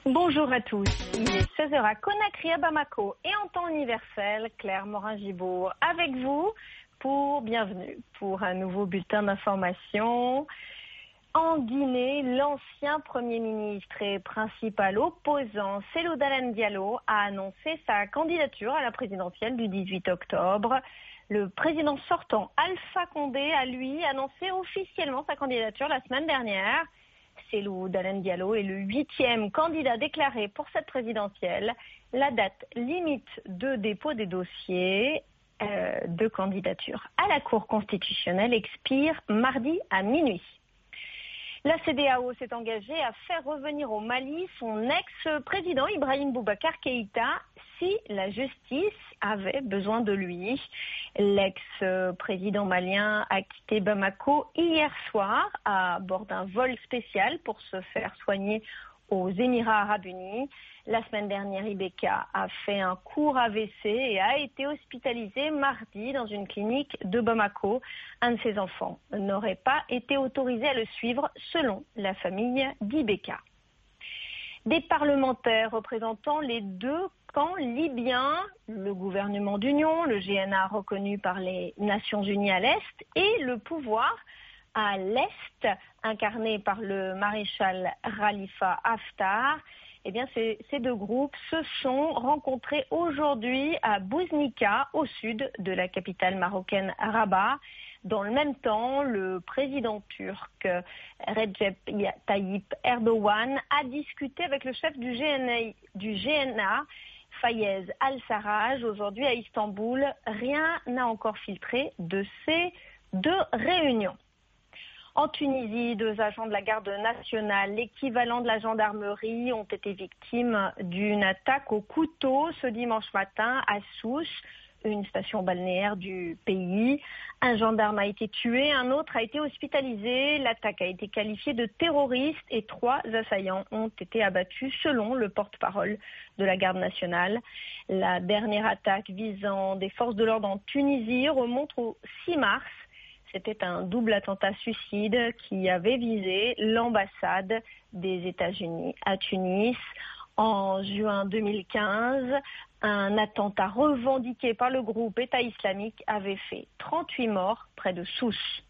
Bonjour à tous, il est 16h à Conakry, à Bamako et en temps universel, Claire Morin-Gibault avec vous bienvenue pour un nouveau bulletin d'information. En Guinée, l'ancien Premier ministre et principal opposant Cellou Dalein Diallo a annoncé sa candidature à la présidentielle du 18 octobre. Le président sortant Alpha Condé a lui annoncé officiellement sa candidature la semaine dernière. Cellou Dalein Diallo est le 8e candidat déclaré pour cette présidentielle. La date limite de dépôt des dossiers de candidature à la Cour constitutionnelle expire mardi à minuit. La CEDEAO s'est engagée à faire revenir au Mali son ex-président Ibrahim Boubacar Keïta si la justice avait besoin de lui. L'ex-président malien a quitté Bamako hier soir à bord d'un vol spécial pour se faire soigner aux Émirats arabes unis. La semaine dernière, Ibeka a fait un court AVC et a été hospitalisé mardi dans une clinique de Bamako. Un de ses enfants n'aurait pas été autorisé à le suivre selon la famille d'Ibeka. Des parlementaires représentant les deux camps libyens, le gouvernement d'union, le GNA reconnu par les Nations Unies à l'Est et le pouvoir à l'Est, incarné par le maréchal Khalifa Haftar. Eh bien, ces deux groupes se sont rencontrés aujourd'hui à Bouznika, au sud de la capitale marocaine Rabat. Dans le même temps, le président turc Recep Tayyip Erdogan a discuté avec le chef du GNA, Fayez Al-Sarraj, aujourd'hui à Istanbul. Rien n'a encore filtré de ces deux réunions. En Tunisie, 2 agents de la garde nationale, l'équivalent de la gendarmerie, ont été victimes d'une attaque au couteau ce dimanche matin à Sousse, une station balnéaire du pays. Un gendarme a été tué, un autre a été hospitalisé. L'attaque a été qualifiée de terroriste et 3 assaillants ont été abattus selon le porte-parole de la garde nationale. La dernière attaque visant des forces de l'ordre en Tunisie remonte au 6 mars. C'était un double attentat suicide qui avait visé l'ambassade des États-Unis à Tunis. En juin 2015, un attentat revendiqué par le groupe État islamique avait fait 38 morts près de Sousse.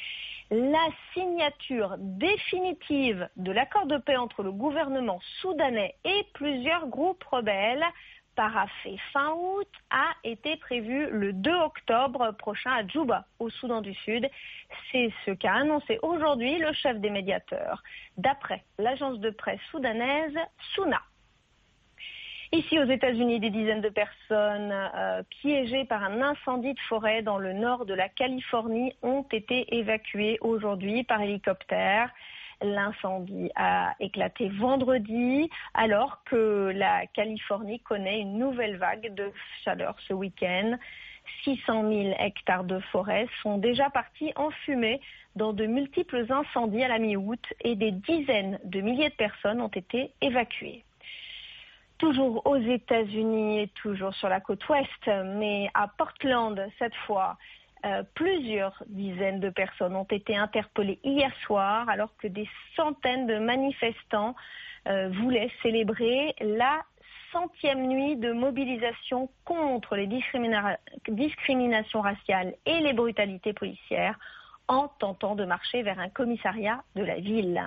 La signature définitive de l'accord de paix entre le gouvernement soudanais et plusieurs groupes rebelles paraphé fin août a été prévu le 2 octobre prochain à Djouba, au Soudan du Sud. C'est ce qu'a annoncé aujourd'hui le chef des médiateurs, d'après l'agence de presse soudanaise SUNA. Ici aux États-Unis, des dizaines de personnes piégées par un incendie de forêt dans le nord de la Californie ont été évacuées aujourd'hui par hélicoptère. L'incendie a éclaté vendredi alors que la Californie connaît une nouvelle vague de chaleur ce week-end. 600 000 hectares de forêt sont déjà partis en fumée dans de multiples incendies à la mi-août et des dizaines de milliers de personnes ont été évacuées. Toujours aux États-Unis et toujours sur la côte ouest, mais à Portland cette fois, plusieurs dizaines de personnes ont été interpellées hier soir alors que des centaines de manifestants voulaient célébrer la 100e nuit de mobilisation contre les discriminations raciales et les brutalités policières en tentant de marcher vers un commissariat de la ville.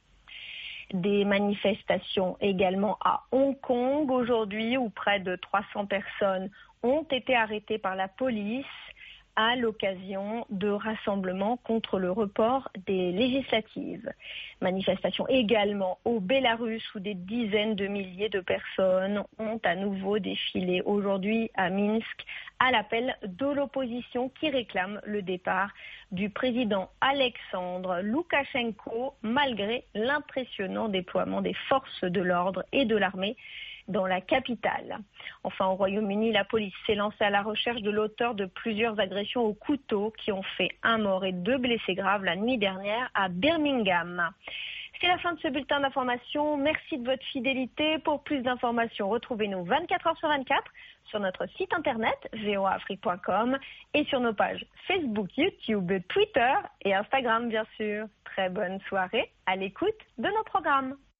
Des manifestations également à Hong Kong aujourd'hui où près de 300 personnes ont été arrêtées par la police à l'occasion de rassemblements contre le report des législatives. Manifestations également au Bélarus où des dizaines de milliers de personnes ont à nouveau défilé aujourd'hui à Minsk à l'appel de l'opposition qui réclame le départ du président Alexandre Loukachenko malgré l'impressionnant déploiement des forces de l'ordre et de l'armée dans la capitale. Enfin, au Royaume-Uni, la police s'est lancée à la recherche de l'auteur de plusieurs agressions au couteau qui ont fait 1 mort et 2 blessés graves la nuit dernière à Birmingham. C'est la fin de ce bulletin d'information. Merci de votre fidélité. Pour plus d'informations, retrouvez-nous 24 heures sur 24 sur notre site internet voaafrique.com et sur nos pages Facebook, YouTube, Twitter et Instagram, bien sûr. Très bonne soirée à l'écoute de nos programmes.